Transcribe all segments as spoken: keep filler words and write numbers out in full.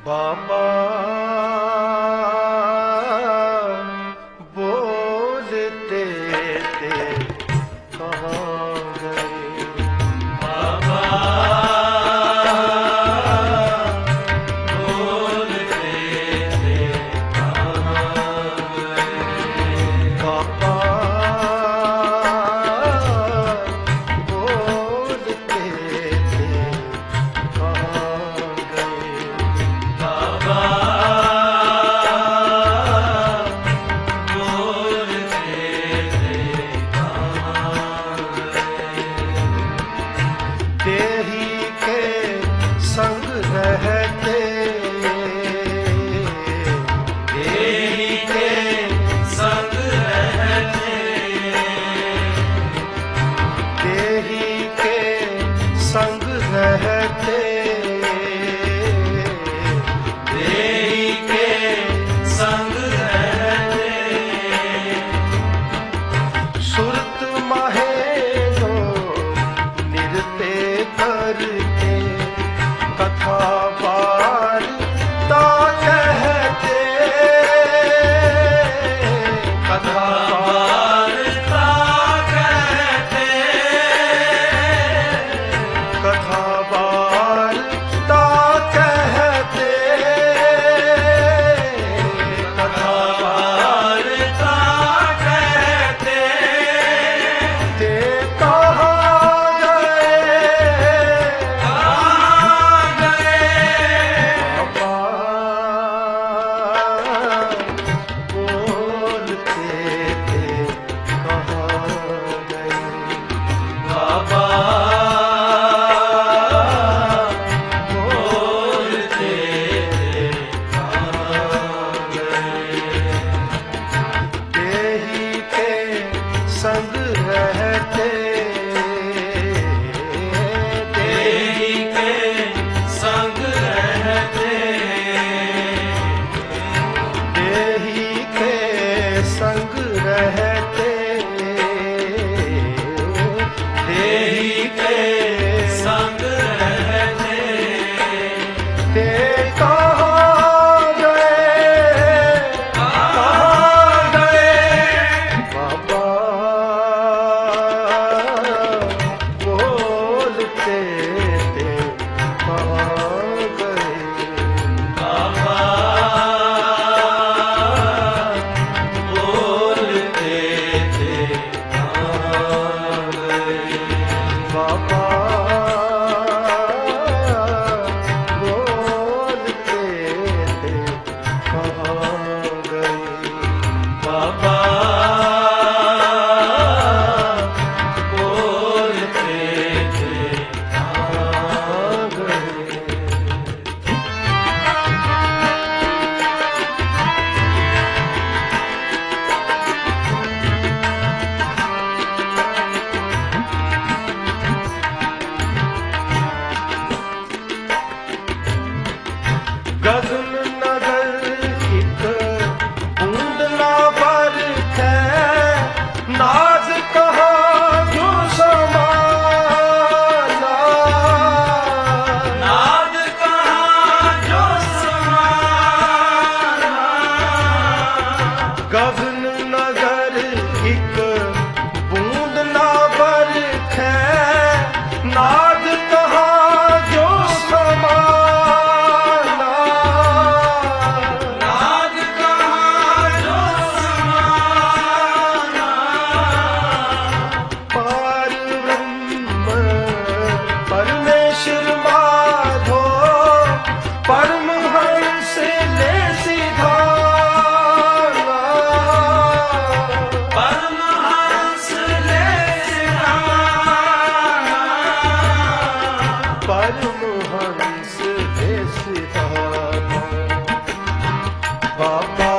बाबा बोलते थे कहाँ गए, बाबा बोलते थे कहाँ गए, बाबा बोलते थे कहाँ गए, बाबा बोलते थे कहाँ गए, देही के संग रहते, देही के संग रहते, देही के संग रहते, देही के संग रहते, सुरत महेंद्रो निरते करके कथा वार्ता कहते, कथा वार्ता कहते, कथा वार्ता कहते, कथा वार्ता कहते, ते कहाँ गए, कहाँ गए, बाबा बोलते थे कहाँ गए, बाबा बोलते थे कहाँ गए, देही के संग रहते, देही के संग रहते, देही के संग रहते, देही के संग रहते, ते कहाँ गए, कहाँ गए, बाबा बोलते थे कहाँ गए, बाबा बोलते थे कहाँ गए, बाबा बोलते थे कहाँ गए, बाबा बोलते थे कहाँ गए। गगन नगर एक बूंद ना बरखे, नाज कहाँ जो समाना, नाद कहाँ जो समाना, गगन नगर एक बूंद ना बरखे, नाद कहाँ जो समाना, नाद कहाँ जो समाना, पार ब्रह्म परमेश्वर माधो, परमहंस ले सिधाना, परमहंस ले सिधाना, परमहंस ले सिधाना, बाबा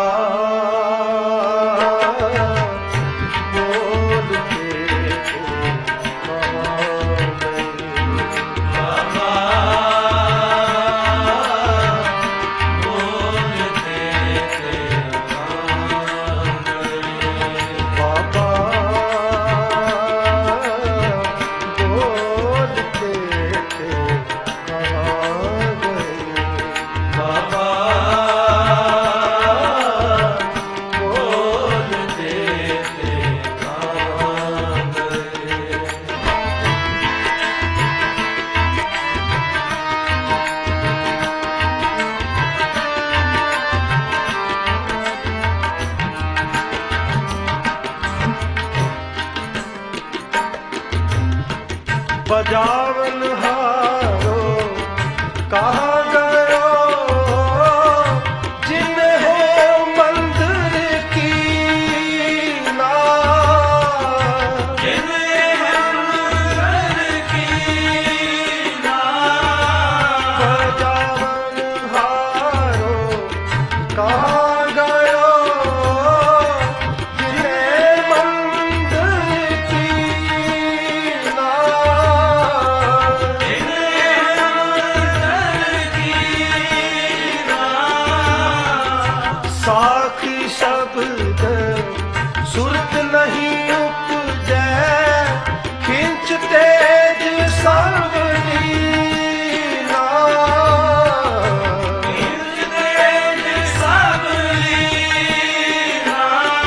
बोलते थे कहाँ गए, बाबा बोलते थे कहाँ गए, बाबा बोलते थे कहाँ गए, कहाँ गयो जिन हो मंदिर की नार, जिन मंदिर की नार, बजावन हारो कहाँ गयो जिन मंदिर की नार, जिन मंदिर की नार, साखी शब्द सुरत नहीं उपजै, खिंच तेज सर्वनी नार, खिंच तेज सब लीला,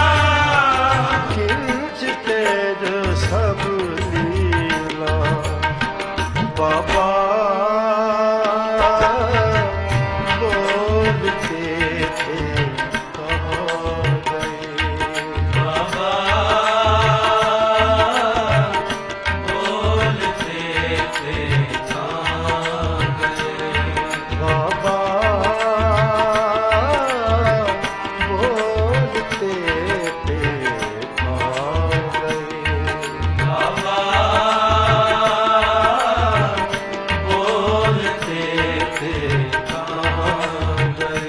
खिंच तेज सब लीला। बाबा बोलते थे कहाँ गए, बाबा बोलते थे कहाँ गए, बाबा बोलते थे कहाँ गए, बाबा बोलते थे कहाँ गए।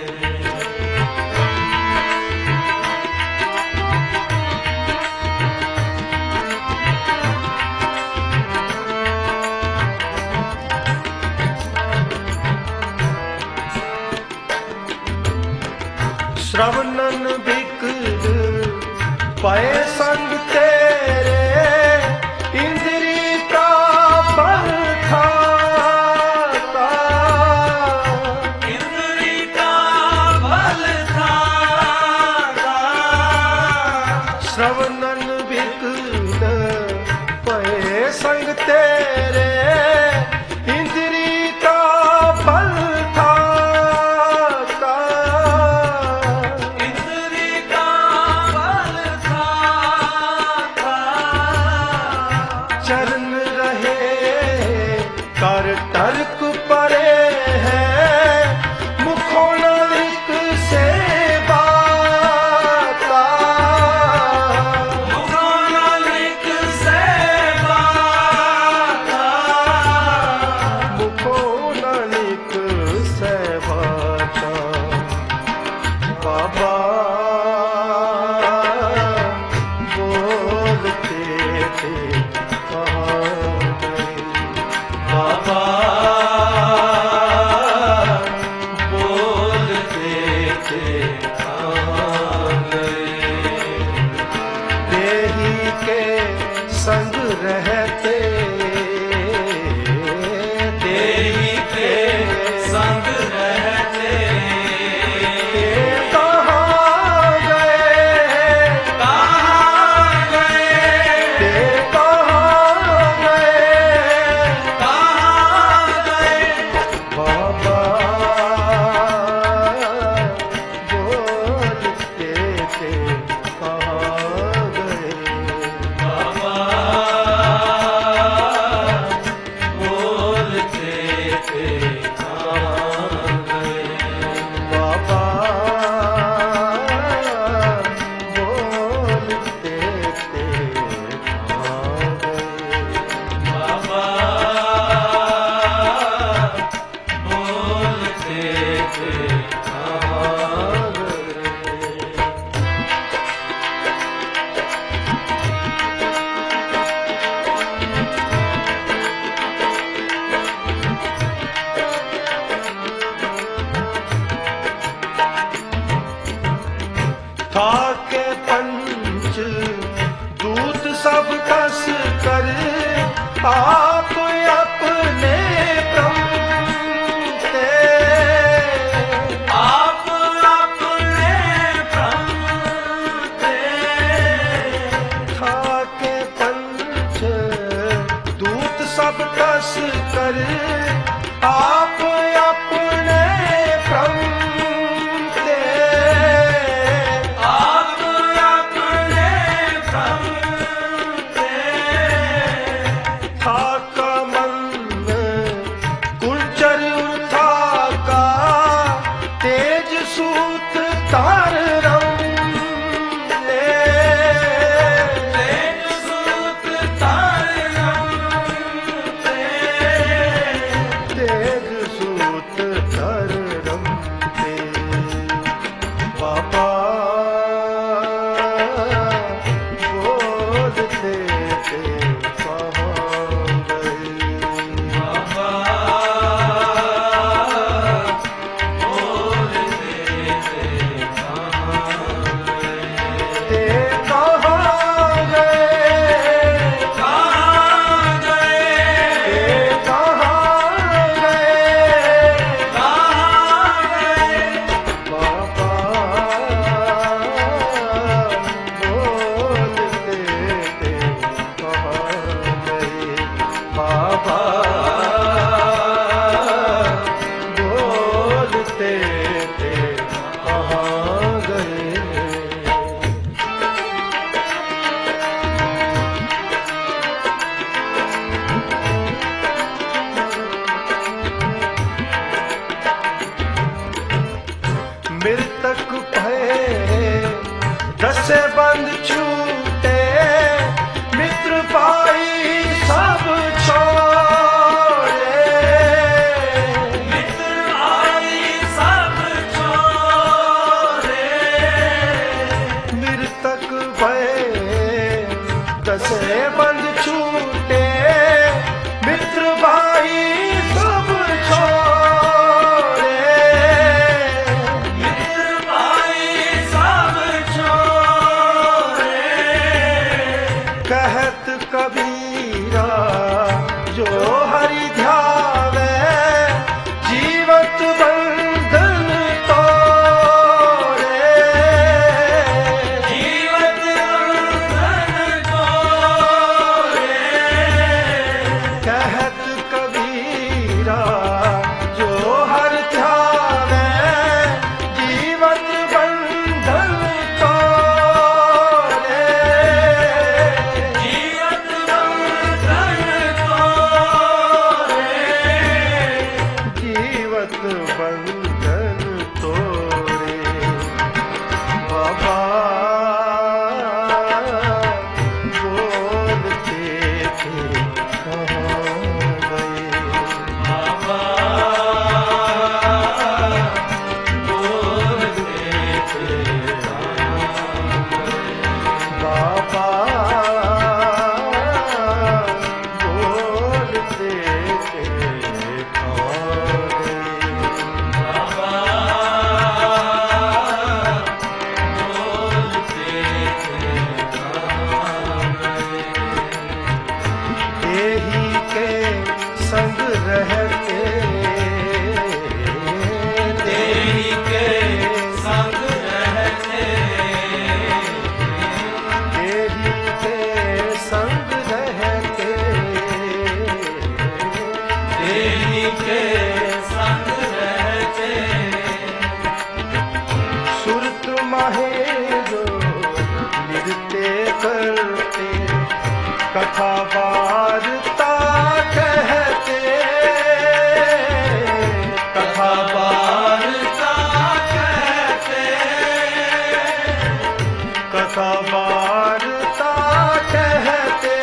श्रवणन बिकल पाए संग तेरे, इंद्री का बल खाता, इंद्री का बल था, श्रवणन बिकल पाए संग तेरे, इंद्री का बल खाता, इंद्री का बल था, चरण रहे कर तर्क परे हैं, मुखों नलिक से बाता, मुखों नलिक से बाता, मुखों नलिक से बाता। बाबा बोलते थे कहाँ गए, बाबा बोलते थे कहाँ गए, देही के संग रहते, देही के संग रहते, कहाँ गए, कहाँ गए, ते कहाँ गए, कहाँ गए, बाबा बोलते थे कहाँ गए, बाबा बोलते थे कहाँ गए, बाबा बोलते थे कहाँ गए, बाबा बोलते थे कहाँ गए। मृतक भये दसे बंद छूटे, मित्र भाई सब छोड़े। मित्र भाई सब छोड़े, मृतक भये दसे बंद छूटे, मित्र भाई सब छोड़े। मित्र भाई सब छोड़े, कहत कबीरा जो हरि ध्यावे, जीवत बंधन तोड़े। जीवत बंधन तोड़े, कहत कबीरा जो हरि ध्यावे, जीवत बंधन तोड़े। जीवत बंधन तोड़े, जीवत बंधन तोड़े। बाबा बोलते थे कहाँ गए, बाबा बोलते थे बाबा बोलते थे कहाँ गए। बाबा बोलते थे देही के संग रहते, देही के संग रहते, देही के संग रहते, देही के संग रहते, सुरत माहे जो नृत्य करते, कथा वार्ता कहते, कथा वार्ता कहते, कथा वार्ता कहते,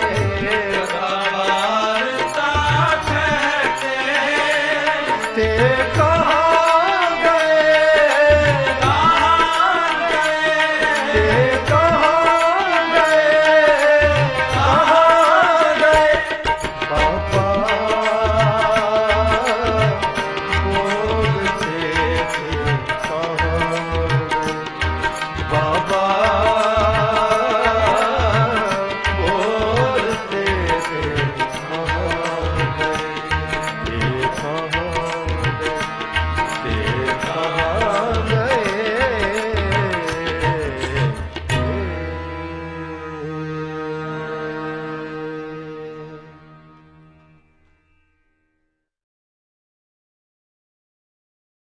वार्ता कहते, तेरे